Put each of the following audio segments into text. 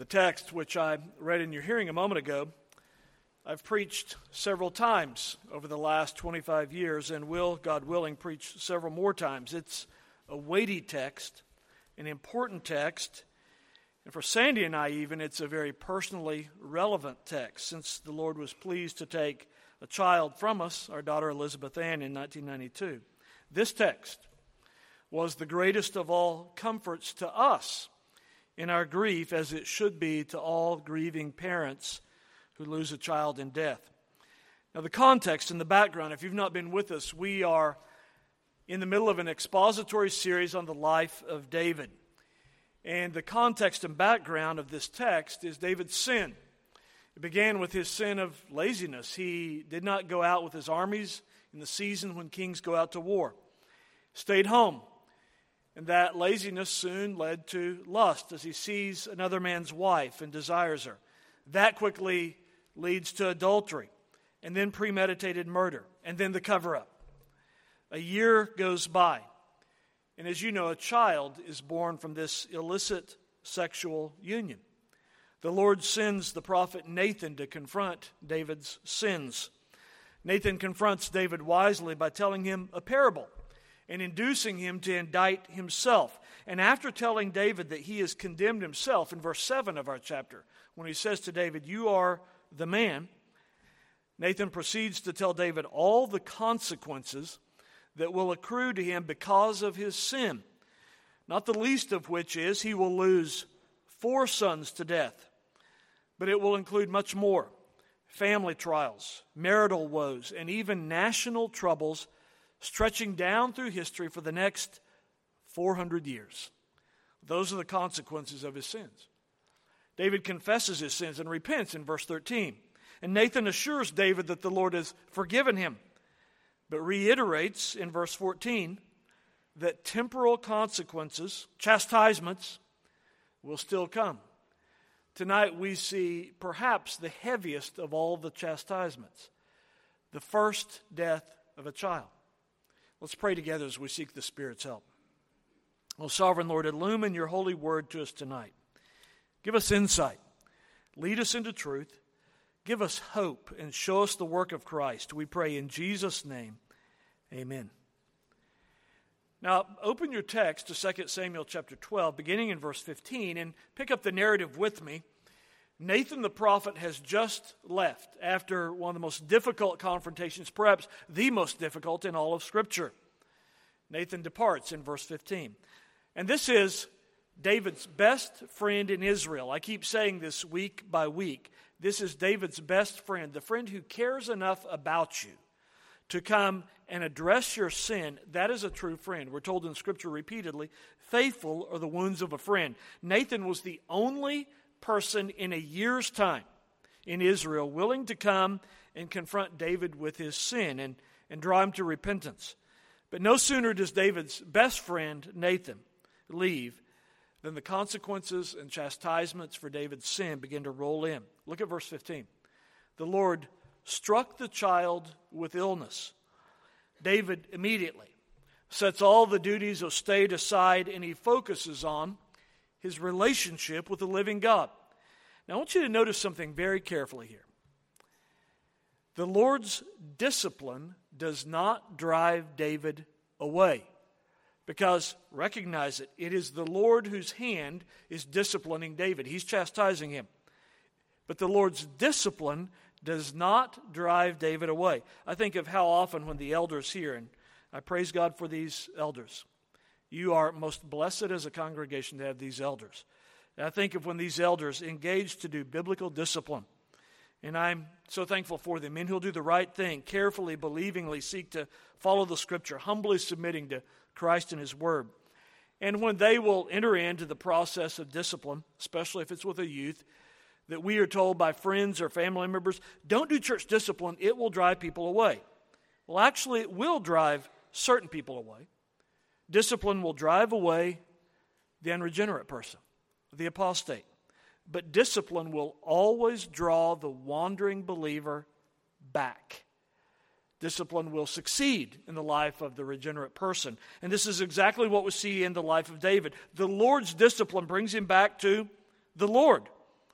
text which I read in your hearing a moment ago, I've preached several times over the last 25 years and will, God willing, preach several more times. It's a weighty text, an important text, and for Sandy and I even, it's a very personally relevant text since the Lord was pleased to take a child from us, our daughter Elizabeth Ann, in 1992. This text was the greatest of all comforts to us in our grief, as it should be to all grieving parents who lose a child in death. Now, the context and the background, if you've not been with us, we are in the middle of an expository series on the life of David. And the context and background of this text is David's sin. It began with his sin of laziness. He did not go out with his armies in the season when kings go out to war. Stayed home. And that laziness soon led to lust as he sees another man's wife and desires her. That quickly leads to adultery, and then premeditated murder, and then the cover-up. A year goes by, and as you know, a child is born from this illicit sexual union. The Lord sends the prophet Nathan to confront David's sins. Nathan confronts David wisely by telling him a parable and inducing him to indict himself. And after telling David that he has condemned himself in verse 7 of our chapter, when he says to David, "You are the man," Nathan proceeds to tell David all the consequences that will accrue to him because of his sin, not the least of which is he will lose 4 sons to death. But it will include much more: family trials, marital woes, and even national troubles stretching down through history for the next 400 years. Those are the consequences of his sins. David confesses his sins and repents in verse 13. And Nathan assures David that the Lord has forgiven him, but reiterates in verse 14 that temporal consequences, chastisements, will still come. Tonight we see perhaps the heaviest of all the chastisements, the first death of a child. Let's pray together as we seek the Spirit's help. O sovereign Lord, illumine your holy word to us tonight. Give us insight. Lead us into truth. Give us hope and show us the work of Christ. We pray in Jesus' name. Amen. Now, open your text to 2 Samuel chapter 12, beginning in verse 15, and pick up the narrative with me. Nathan the prophet has just left after one of the most difficult confrontations, perhaps the most difficult in all of Scripture. Nathan departs in verse 15. And this is David's best friend in Israel. I keep saying this week by week. This is David's best friend, the friend who cares enough about you to come and address your sin. That is a true friend. We're told in Scripture repeatedly, faithful are the wounds of a friend. Nathan was the only person in a year's time in Israel willing to come and confront David with his sin and draw him to repentance. But no sooner does David's best friend, Nathan, leave than the consequences and chastisements for David's sin begin to roll in. Look at verse 15. The Lord struck the child with illness. David immediately sets all the duties of state aside and he focuses on his relationship with the living God. Now I want you to notice something very carefully here. The Lord's discipline does not drive David away. Because, recognize it, it is the Lord whose hand is disciplining David. He's chastising him. But the Lord's discipline does not drive David away. I think of how often when the elders here, and I praise God for these elders. You are most blessed as a congregation to have these elders. And I think of when these elders engage to do biblical discipline. And I'm so thankful for them. Men who'll do the right thing, carefully, believingly seek to follow the Scripture, humbly submitting to Christ and His Word. And when they will enter into the process of discipline, especially if it's with a youth, that we are told by friends or family members, don't do church discipline, it will drive people away. Well, actually, it will drive certain people away. Discipline will drive away the unregenerate person, the apostate. But discipline will always draw the wandering believer back. Discipline will succeed in the life of the regenerate person. And this is exactly what we see in the life of David. The Lord's discipline brings him back to the Lord.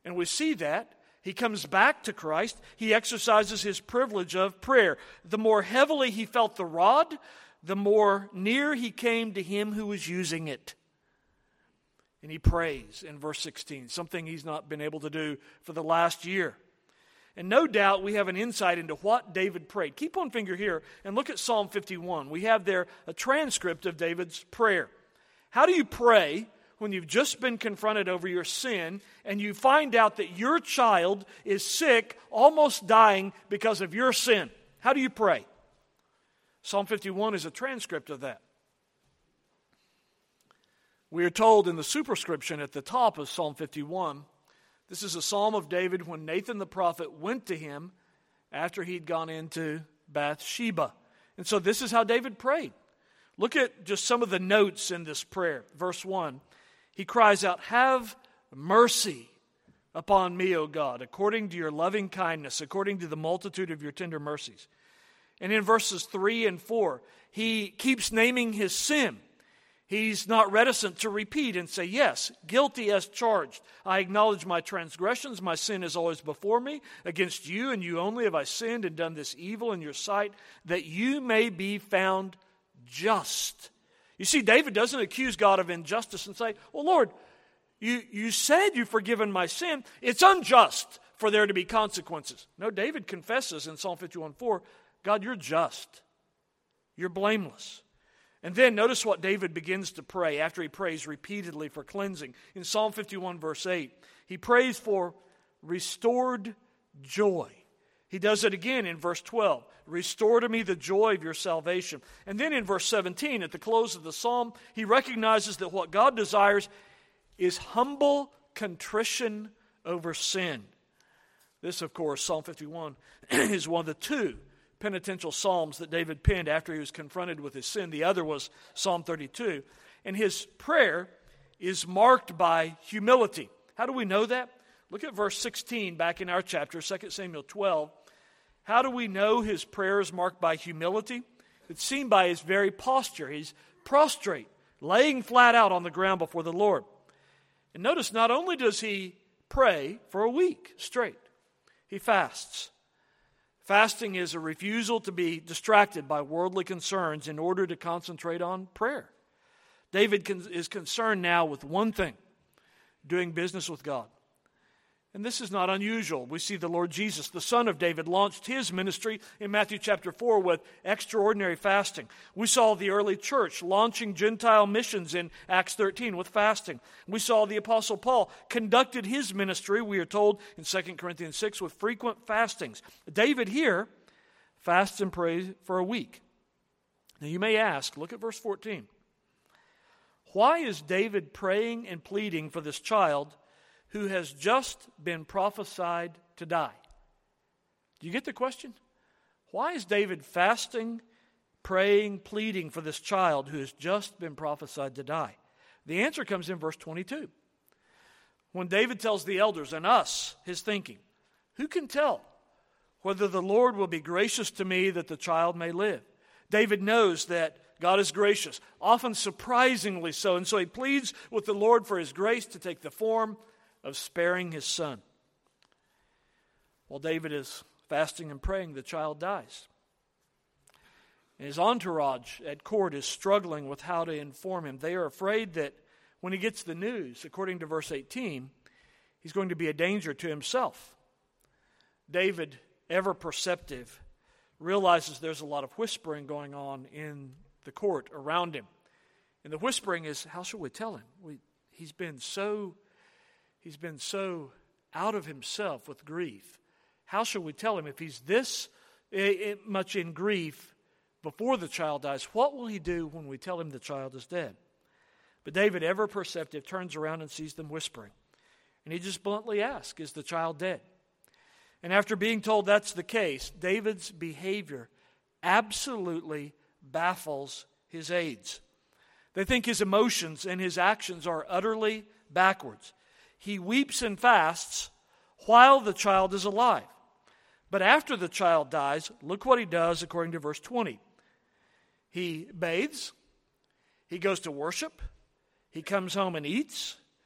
And we see that. He comes back to Christ. He exercises his privilege of prayer. The more heavily he felt the rod, the more near he came to him who was using it. And he prays in verse 16, something he's not been able to do for the last year. And no doubt we have an insight into what David prayed. Keep one finger here and look at Psalm 51. We have there a transcript of David's prayer. How do you pray when you've just been confronted over your sin and you find out that your child is sick, almost dying because of your sin? How do you pray? Psalm 51 is a transcript of that. We are told in the superscription at the top of Psalm 51, this is a psalm of David when Nathan the prophet went to him after he'd gone into Bathsheba. And so this is how David prayed. Look at just some of the notes in this prayer. Verse 1, he cries out, "Have mercy upon me, O God, according to your loving kindness, according to the multitude of your tender mercies." And in verses 3 and 4, he keeps naming his sin. He's not reticent to repeat and say, yes, guilty as charged. I acknowledge my transgressions. My sin is always before me. Against you and you only have I sinned and done this evil in your sight, that you may be found just. You see, David doesn't accuse God of injustice and say, well, Lord, you said you've forgiven my sin. It's unjust for there to be consequences. No, David confesses in Psalm 51:4, God, you're just. You're blameless. And then notice what David begins to pray after he prays repeatedly for cleansing. In Psalm 51 verse 8, he prays for restored joy. He does it again in verse 12. Restore to me the joy of your salvation. And then in verse 17, at the close of the psalm, he recognizes that what God desires is humble contrition over sin. This, of course, Psalm 51 is one of the two penitential psalms that David penned after he was confronted with his sin. The other was Psalm 32. And his prayer is marked by humility. How do we know that? Look at verse 16 back in our chapter, 2 Samuel 12. How do we know his prayer is marked by humility? It's seen by his very posture. He's prostrate, laying flat out on the ground before the Lord. And notice, not only does he pray for a week straight, he fasts. Fasting is a refusal to be distracted by worldly concerns in order to concentrate on prayer. David is concerned now with one thing, doing business with God. And this is not unusual. We see the Lord Jesus, the Son of David, launched his ministry in Matthew chapter 4 with extraordinary fasting. We saw the early church launching Gentile missions in Acts 13 with fasting. We saw the Apostle Paul conducted his ministry, we are told in 2 Corinthians 6, with frequent fastings. David here fasts and prays for a week. Now you may ask, look at verse 14. Why is David praying and pleading for this child who has just been prophesied to die? Do you get the question? Why is David fasting, praying, pleading for this child who has just been prophesied to die? The answer comes in verse 22. When David tells the elders and us his thinking, who can tell whether the Lord will be gracious to me that the child may live? David knows that God is gracious, often surprisingly so, and so he pleads with the Lord for his grace to take the form of sparing his son. While David is fasting and praying, the child dies. And his entourage at court is struggling with how to inform him. They are afraid that when he gets the news, according to verse 18, he's going to be a danger to himself. David, ever perceptive, realizes there's a lot of whispering going on in the court around him. And the whispering is, how shall we tell him? He's been so out of himself with grief. How shall we tell him if he's this much in grief before the child dies? What will he do when we tell him the child is dead? But David, ever perceptive, turns around and sees them whispering. And he just bluntly asks, is the child dead? And after being told that's the case, David's behavior absolutely baffles his aides. They think his emotions and his actions are utterly backwards. He weeps and fasts while the child is alive. But after the child dies, look what he does according to verse 20. He bathes, he goes to worship, he comes home and eats,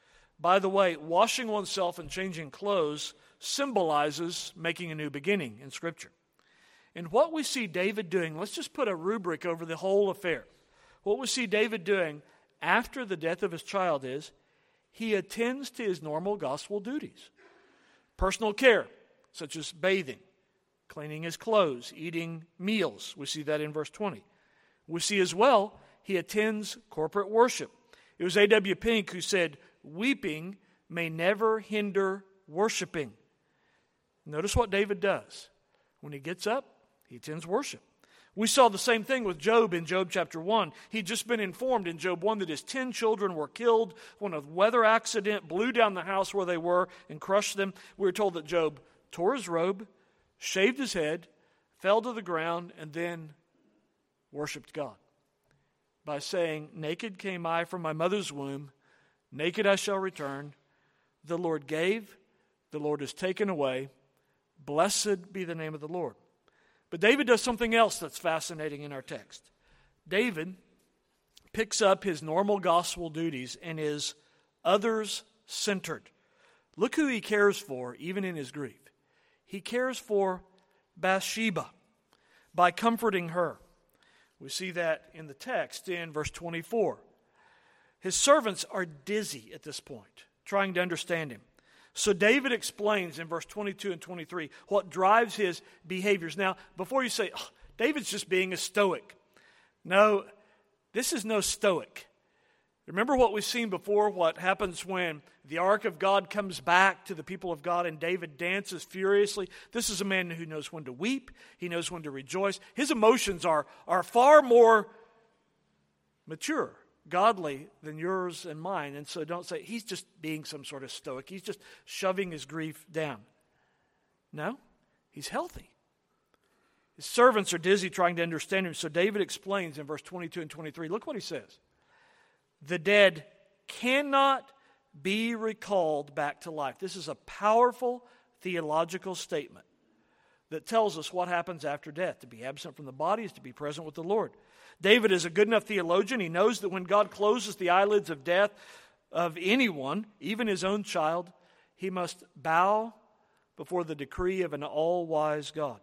By the way, washing oneself and changing clothes symbolizes making a new beginning in Scripture. And what we see David doing, let's just put a rubric over the whole affair. What we see David doing after the death of his child is he attends to his normal gospel duties. Personal care, such as bathing, cleaning his clothes, eating meals. We see that in verse 20. We see as well he attends corporate worship. It was A.W. Pink who said, "Weeping may never hinder worshiping." Notice what David does. When he gets up, he attends worship. We saw the same thing with Job in Job chapter 1. He'd just been informed in Job 1 that his 10 children were killed when a weather accident blew down the house where they were and crushed them. We were told that Job tore his robe, shaved his head, fell to the ground, and then worshiped God by saying, "Naked came I from my mother's womb, naked I shall return. The Lord gave, the Lord has taken away. Blessed be the name of the Lord." But David does something else that's fascinating in our text. David picks up his normal gospel duties and is others-centered. Look who he cares for, even in his grief. He cares for Bathsheba by comforting her. We see that in the text in verse 24. His servants are dizzy at this point, trying to understand him. So David explains in verse 22 and 23 what drives his behaviors. Now, before you say, David's just being a stoic. No, this is no stoic. Remember what we've seen before, what happens when the ark of God comes back to the people of God and David dances furiously. This is a man who knows when to weep. He knows when to rejoice. His emotions are far more mature, godly than yours and mine. And so don't say, he's just being some sort of stoic. He's just shoving his grief down. No, he's healthy. His servants are dizzy trying to understand him. So David explains in verse 22 and 23. Look what he says. The dead cannot be recalled back to life. This is a powerful theological statement that tells us what happens after death. To be absent from the body is to be present with the Lord. David is a good enough theologian. He knows that when God closes the eyelids of death of anyone, even his own child, he must bow before the decree of an all-wise God.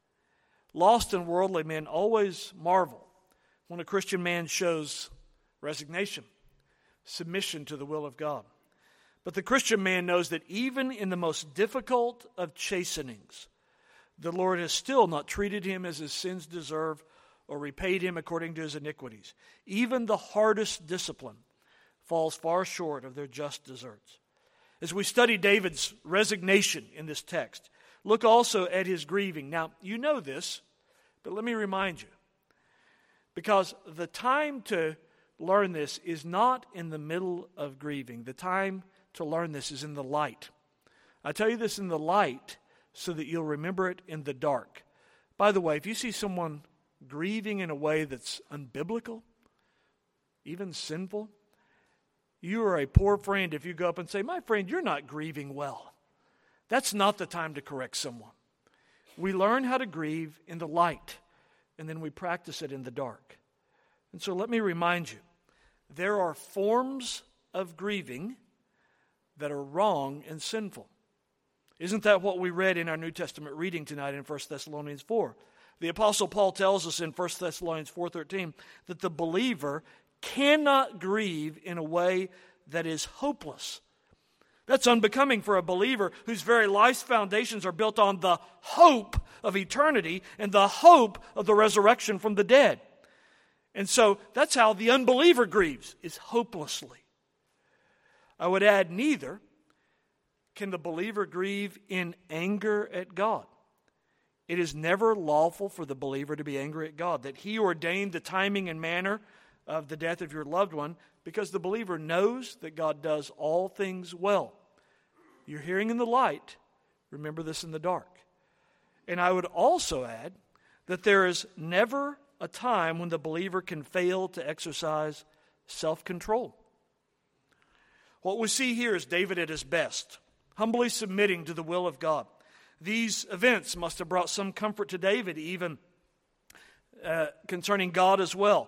Lost and worldly men always marvel when a Christian man shows resignation, submission to the will of God. But the Christian man knows that even in the most difficult of chastenings, the Lord has still not treated him as his sins deserve or repaid him according to his iniquities. Even the hardest discipline falls far short of their just deserts. As we study David's resignation in this text, look also at his grieving. Now, you know this, but let me remind you, because the time to learn this is not in the middle of grieving. The time to learn this is in the light. I tell you this in the light so that you'll remember it in the dark. By the way, if you see someone grieving in a way that's unbiblical, even sinful, you are a poor friend if you go up and say, "My friend, you're not grieving well." That's not the time to correct someone. We learn how to grieve in the light, and then we practice it in the dark. And so let me remind you, there are forms of grieving that are wrong and sinful. Isn't that what we read in our New Testament reading tonight in 1 Thessalonians 4? The Apostle Paul tells us in 1 Thessalonians 4:13 that the believer cannot grieve in a way that is hopeless. That's unbecoming for a believer whose very life's foundations are built on the hope of eternity and the hope of the resurrection from the dead. And so that's how the unbeliever grieves, is hopelessly. I would add, neither can the believer grieve in anger at God. It is never lawful for the believer to be angry at God, that He ordained the timing and manner of the death of your loved one, because the believer knows that God does all things well. You're hearing in the light, remember this in the dark. And I would also add that there is never a time when the believer can fail to exercise self-control. What we see here is David at his best, humbly submitting to the will of God. These events must have brought some comfort to David, even concerning God as well.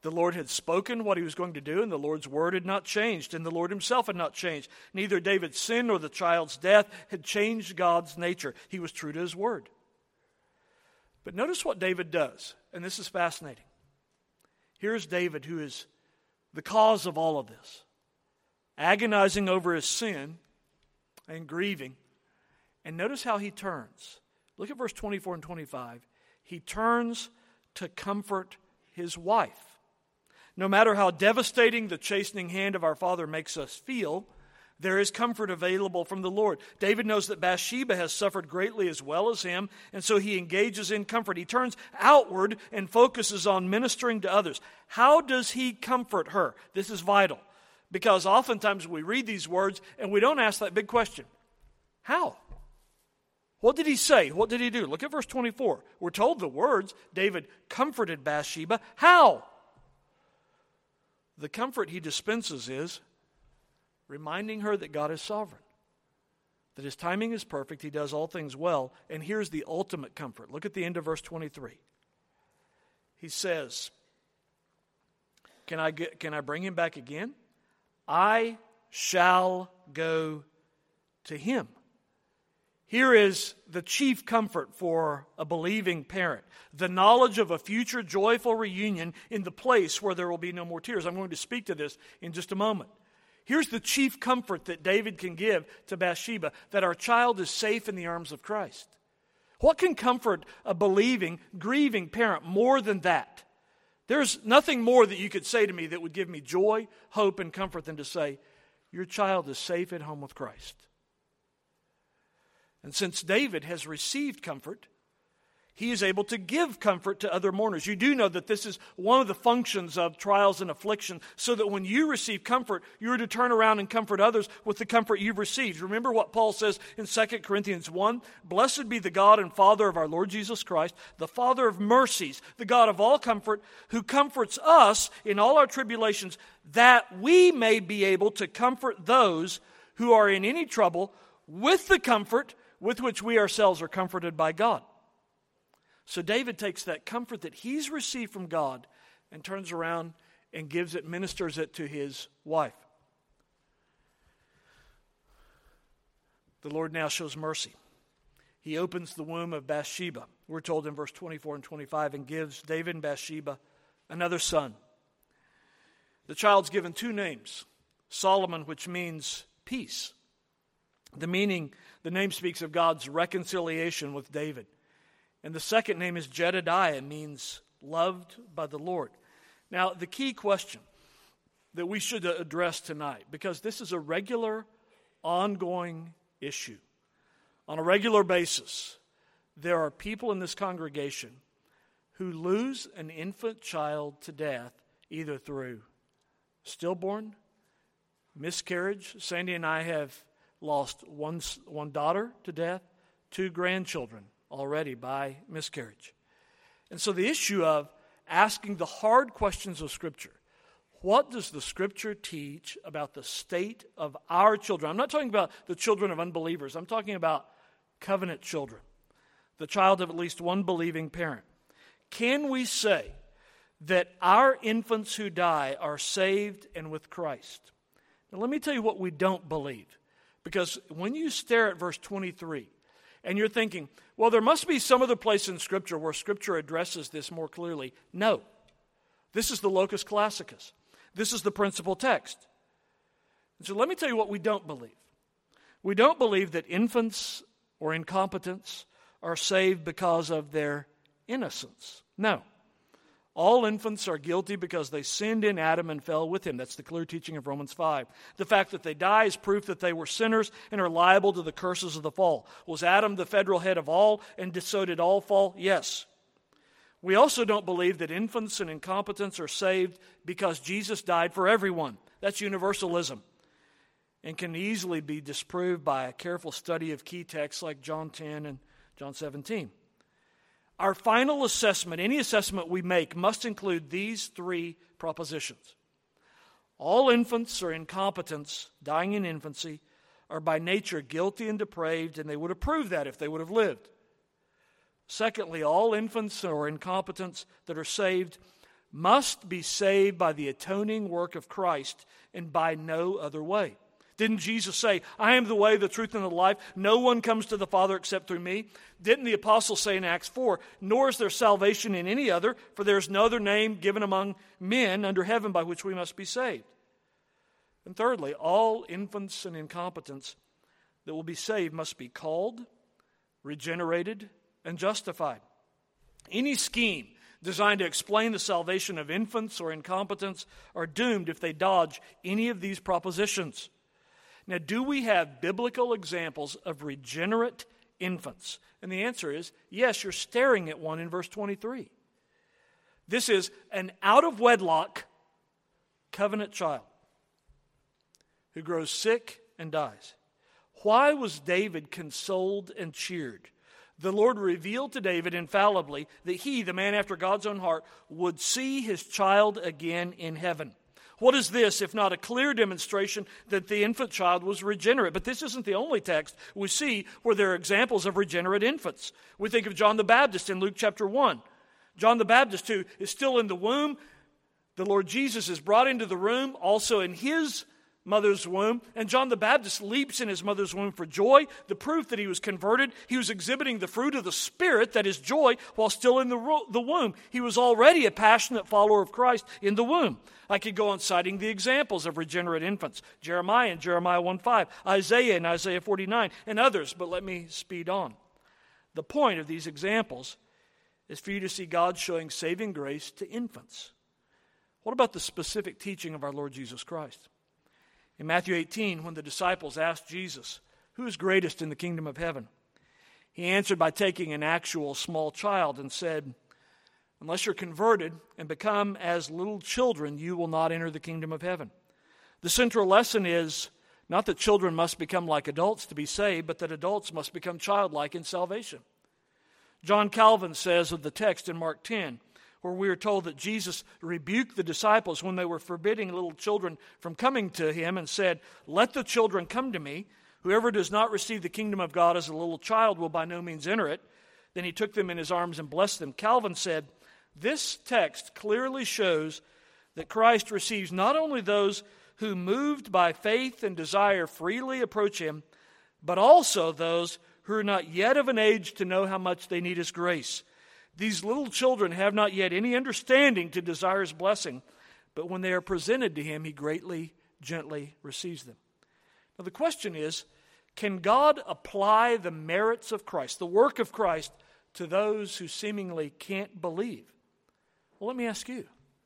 The Lord had spoken what he was going to do, and the Lord's word had not changed, and the Lord himself had not changed. Neither David's sin nor the child's death had changed God's nature. He was true to his word. But notice what David does, and this is fascinating. Here's David, who is the cause of all of this, agonizing over his sin and grieving. And notice how he turns. Look at verse 24 and 25. He turns to comfort his wife. No matter how devastating the chastening hand of our Father makes us feel, there is comfort available from the Lord. David knows that Bathsheba has suffered greatly as well as him, and so he engages in comfort. He turns outward and focuses on ministering to others. How does he comfort her? This is vital, because oftentimes we read these words and we don't ask that big question. How? What did he say? What did he do? Look at verse 24. We're told the words, David comforted Bathsheba. How? The comfort he dispenses is reminding her that God is sovereign, that his timing is perfect, he does all things well, and here's the ultimate comfort. Look at the end of verse 23. He says, Can I bring him back again? I shall go to him. Here is the chief comfort for a believing parent, the knowledge of a future joyful reunion in the place where there will be no more tears. I'm going to speak to this in just a moment. Here's the chief comfort that David can give to Bathsheba, that our child is safe in the arms of Christ. What can comfort a believing, grieving parent more than that? There's nothing more that you could say to me that would give me joy, hope, and comfort than to say, your child is safe at home with Christ. And since David has received comfort, he is able to give comfort to other mourners. You do know that this is one of the functions of trials and affliction, so that when you receive comfort, you are to turn around and comfort others with the comfort you've received. Remember what Paul says in 2 Corinthians 1? Blessed be the God and Father of our Lord Jesus Christ, the Father of mercies, the God of all comfort, who comforts us in all our tribulations, that we may be able to comfort those who are in any trouble with the comfort with which we ourselves are comforted by God. So David takes that comfort that he's received from God and turns around and gives it, ministers it to his wife. The Lord now shows mercy. He opens the womb of Bathsheba, we're told in verse 24 and 25, and gives David and Bathsheba another son. The child's given two names, Solomon, which means peace. The name speaks of God's reconciliation with David. And the second name is Jedediah, means loved by the Lord. Now, the key question that we should address tonight, because this is a regular, ongoing issue. On a regular basis, there are people in this congregation who lose an infant child to death, either through stillborn, miscarriage. Sandy and I have lost one daughter to death, 2 grandchildren already by miscarriage. And so the issue of asking the hard questions of Scripture, what does the Scripture teach about the state of our children? I'm not talking about the children of unbelievers. I'm talking about covenant children, the child of at least one believing parent. Can we say that our infants who die are saved and with Christ? Now let me tell you what we don't believe. Because when you stare at verse 23 and you're thinking, well, there must be some other place in Scripture where Scripture addresses this more clearly. No. This is the locus classicus. This is the principal text. And so let me tell you what we don't believe. We don't believe that infants or incompetents are saved because of their innocence. No. All infants are guilty because they sinned in Adam and fell with him. That's the clear teaching of Romans 5. The fact that they die is proof that they were sinners and are liable to the curses of the fall. Was Adam the federal head of all, and so did all fall? Yes. We also don't believe that infants and incompetents are saved because Jesus died for everyone. That's universalism, and can easily be disproved by a careful study of key texts like John 10 and John 17. Our final assessment, any assessment we make, must include these 3 propositions. All infants or incompetents dying in infancy are by nature guilty and depraved, and they would have proved that if they would have lived. Secondly, all infants or incompetents that are saved must be saved by the atoning work of Christ and by no other way. Didn't Jesus say, I am the way, the truth, and the life? No one comes to the Father except through me. Didn't the apostles say in Acts 4, nor is there salvation in any other, for there is no other name given among men under heaven by which we must be saved? And thirdly, all infants and incompetents that will be saved must be called, regenerated, and justified. Any scheme designed to explain the salvation of infants or incompetents are doomed if they dodge any of these propositions. Now, do we have biblical examples of regenerate infants? And the answer is yes, you're staring at one in verse 23. This is an out-of-wedlock covenant child who grows sick and dies. Why was David consoled and cheered? The Lord revealed to David infallibly that he, the man after God's own heart, would see his child again in heaven. What is this if not a clear demonstration that the infant child was regenerate? But this isn't the only text we see where there are examples of regenerate infants. We think of John the Baptist in Luke chapter 1. John the Baptist, who is still in the womb, the Lord Jesus is brought into the room, also in his mother's womb, and John the Baptist leaps in his mother's womb for joy, the proof that he was converted. He was exhibiting the fruit of the Spirit, that is joy, while still in the womb. He was already a passionate follower of Christ in the womb. I could go on citing the examples of regenerate infants, Jeremiah in Jeremiah 1:5, Isaiah in Isaiah 49, and others, but let me speed on. The point of these examples is for you to see God showing saving grace to infants. What about the specific teaching of our Lord Jesus Christ? In Matthew 18, when the disciples asked Jesus, who is greatest in the kingdom of heaven? He answered by taking an actual small child and said, unless you're converted and become as little children, you will not enter the kingdom of heaven. The central lesson is not that children must become like adults to be saved, but that adults must become childlike in salvation. John Calvin says of the text in Mark 10, where we are told that Jesus rebuked the disciples when they were forbidding little children from coming to him and said, let the children come to me. Whoever does not receive the kingdom of God as a little child will by no means enter it. Then he took them in his arms and blessed them. Calvin said, this text clearly shows that Christ receives not only those who, moved by faith and desire, freely approach him, but also those who are not yet of an age to know how much they need his grace. These little children have not yet any understanding to desire his blessing, but when they are presented to him, he greatly, gently receives them. Now the question is, can God apply the merits of Christ, the work of Christ, to those who seemingly can't believe? Well, let me ask you,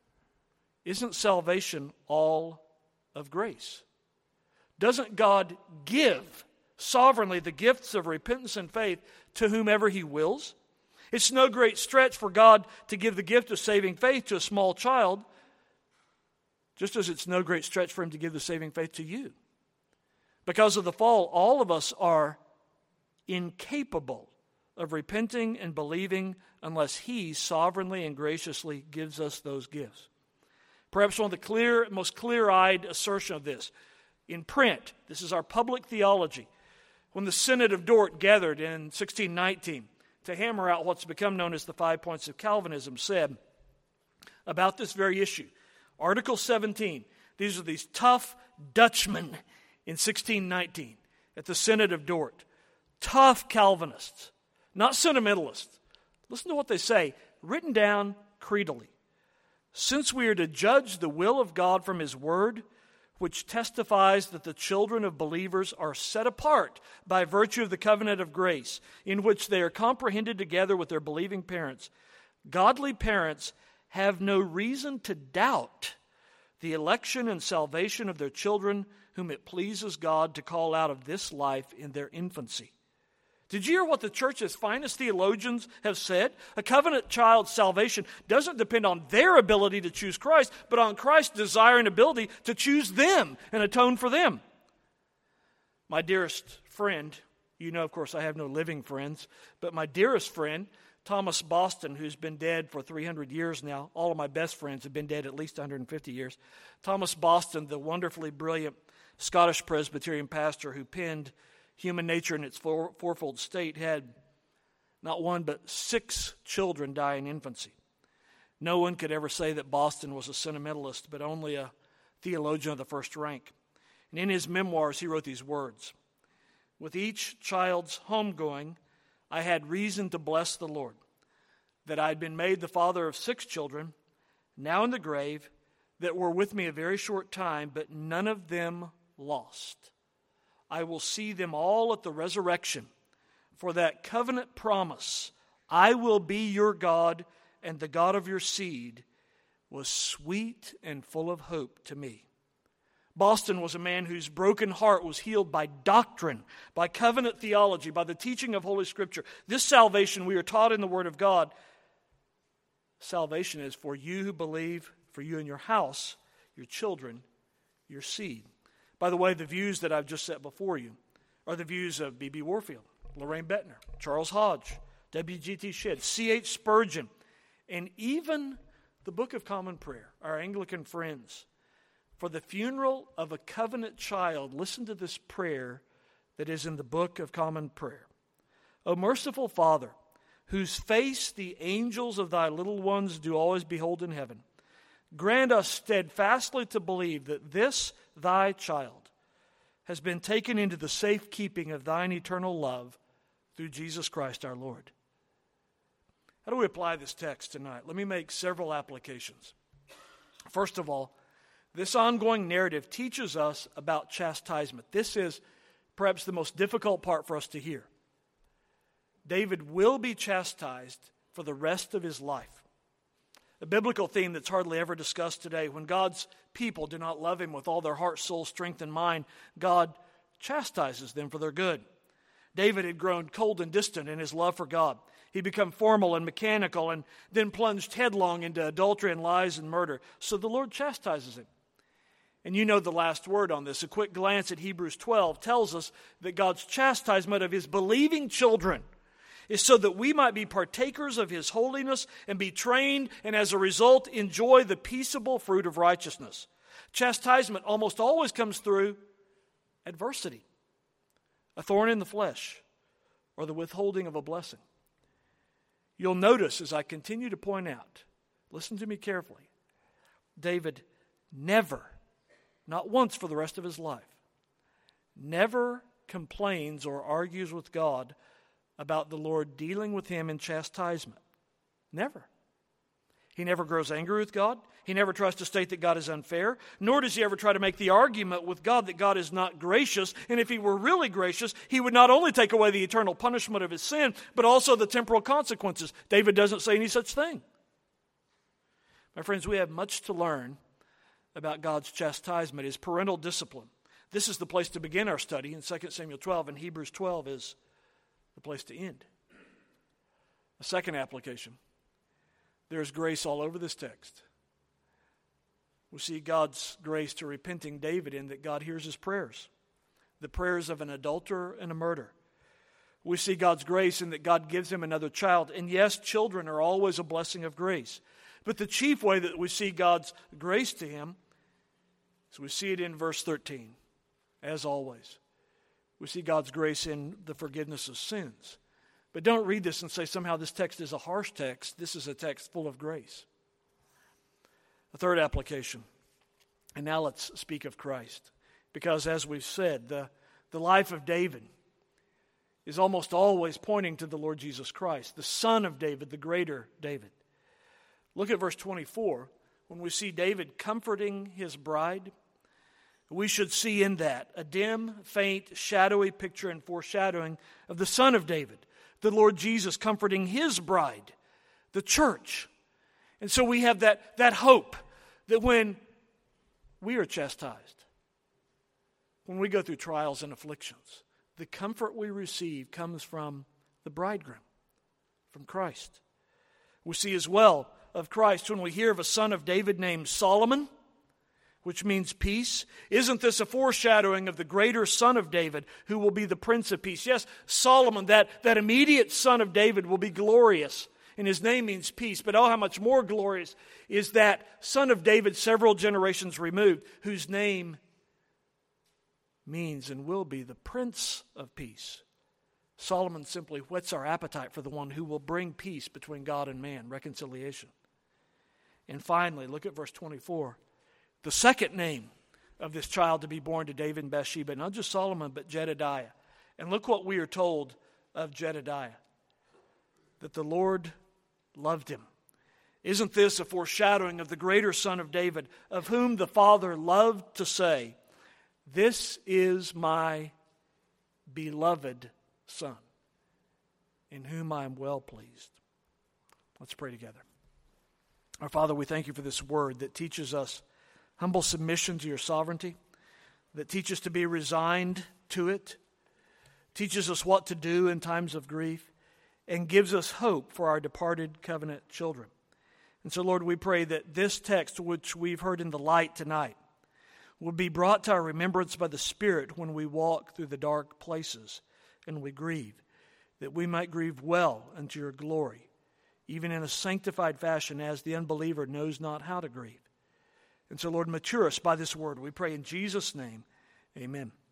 isn't salvation all of grace? Doesn't God give sovereignly the gifts of repentance and faith to whomever he wills? It's no great stretch for God to give the gift of saving faith to a small child, just as it's no great stretch for him to give the saving faith to you. Because of the fall, all of us are incapable of repenting and believing unless he sovereignly and graciously gives us those gifts. Perhaps one of the most clear-eyed assertion of this, in print, this is our public theology. When the Synod of Dort gathered in 1619, to hammer out what's become known as the 5 points of Calvinism, said about this very issue. Article 17, these are these tough Dutchmen in 1619 at the Synod of Dort. Tough Calvinists, not sentimentalists. Listen to what they say, written down creedally. Since we are to judge the will of God from his word, which testifies that the children of believers are set apart by virtue of the covenant of grace, in which they are comprehended together with their believing parents. Godly parents have no reason to doubt the election and salvation of their children, whom it pleases God to call out of this life in their infancy. Did you hear what the church's finest theologians have said? A covenant child's salvation doesn't depend on their ability to choose Christ, but on Christ's desire and ability to choose them and atone for them. My dearest friend, you know, of course, I have no living friends, but my dearest friend, Thomas Boston, who's been dead for 300 years now. All of my best friends have been dead at least 150 years. Thomas Boston, the wonderfully brilliant Scottish Presbyterian pastor who penned Human Nature in its Fourfold State, had not one but 6 children die in infancy. No one could ever say that Boston was a sentimentalist, but only a theologian of the first rank. And in his memoirs, he wrote these words: "With each child's homegoing, I had reason to bless the Lord, that I had been made the father of 6 children, now in the grave, that were with me a very short time, but none of them lost. I will see them all at the resurrection. For that covenant promise, I will be your God and the God of your seed, was sweet and full of hope to me." Boston was a man whose broken heart was healed by doctrine, by covenant theology, by the teaching of Holy Scripture. This salvation we are taught in the Word of God. Salvation is for you who believe, for you and your house, your children, your seed. By the way, the views that I've just set before you are the views of B.B. Warfield, Lorraine Bettner, Charles Hodge, W.G.T. Shedd, C.H. Spurgeon, and even the Book of Common Prayer, our Anglican friends. For the funeral of a covenant child, listen to this prayer that is in the Book of Common Prayer. "O merciful Father, whose face the angels of thy little ones do always behold in heaven, grant us steadfastly to believe that this thy child has been taken into the safekeeping of thine eternal love through Jesus Christ our Lord." How do we apply this text tonight? Let me make several applications. First of all, this ongoing narrative teaches us about chastisement. This is perhaps the most difficult part for us to hear. David will be chastised for the rest of his life. A biblical theme that's hardly ever discussed today. When God's people do not love him with all their heart, soul, strength, and mind, God chastises them for their good. David had grown cold and distant in his love for God. He became formal and mechanical and then plunged headlong into adultery and lies and murder. So the Lord chastises him. And you know the last word on this. A quick glance at Hebrews 12 tells us that God's chastisement of his believing children is so that we might be partakers of his holiness and be trained, and as a result enjoy the peaceable fruit of righteousness. Chastisement almost always comes through adversity, a thorn in the flesh, or the withholding of a blessing. You'll notice as I continue to point out, listen to me carefully, David never, not once for the rest of his life, never complains or argues with God about the Lord dealing with him in chastisement. Never. He never grows angry with God. He never tries to state that God is unfair, nor does he ever try to make the argument with God that God is not gracious. And if he were really gracious, he would not only take away the eternal punishment of his sin, but also the temporal consequences. David doesn't say any such thing. My friends, we have much to learn about God's chastisement, his parental discipline. This is the place to begin our study in 2 Samuel 12, and Hebrews 12 is the place to end. A second application. There's grace all over this text. We see God's grace to repenting David in that God hears his prayers, the prayers of an adulterer and a murderer. We see God's grace in that God gives him another child. And yes, children are always a blessing of grace. But the chief way that we see God's grace to him is we see it in verse 13, as always. We see God's grace in the forgiveness of sins. But don't read this and say somehow this text is a harsh text. This is a text full of grace. A third application. And now let's speak of Christ. Because as we've said, the life of David is almost always pointing to the Lord Jesus Christ, the son of David, the greater David. Look at verse 24. When we see David comforting his bride, we should see in that a dim, faint, shadowy picture and foreshadowing of the Son of David, the Lord Jesus comforting his bride, the church. And so we have that hope that when we are chastised, when we go through trials and afflictions, the comfort we receive comes from the bridegroom, from Christ. We see as well of Christ when we hear of a son of David named Solomon, which means peace. Isn't this a foreshadowing of the greater son of David who will be the Prince of Peace? Yes, Solomon, that immediate son of David, will be glorious, and his name means peace. But oh, how much more glorious is that son of David several generations removed, whose name means and will be the Prince of Peace. Solomon simply whets our appetite for the one who will bring peace between God and man, reconciliation. And finally, look at verse 24. The second name of this child to be born to David and Bathsheba, not just Solomon, but Jedediah. And look what we are told of Jedediah, that the Lord loved him. Isn't this a foreshadowing of the greater son of David, of whom the Father loved to say, "This is my beloved Son, in whom I am well pleased"? Let's pray together. Our Father, we thank you for this word that teaches us humble submission to your sovereignty, that teaches us to be resigned to it, teaches us what to do in times of grief, and gives us hope for our departed covenant children. And so, Lord, we pray that this text, which we've heard in the light tonight, would be brought to our remembrance by the Spirit when we walk through the dark places and we grieve, that we might grieve well unto your glory, even in a sanctified fashion as the unbeliever knows not how to grieve. And so, Lord, mature us by this word. We pray in Jesus' name, amen.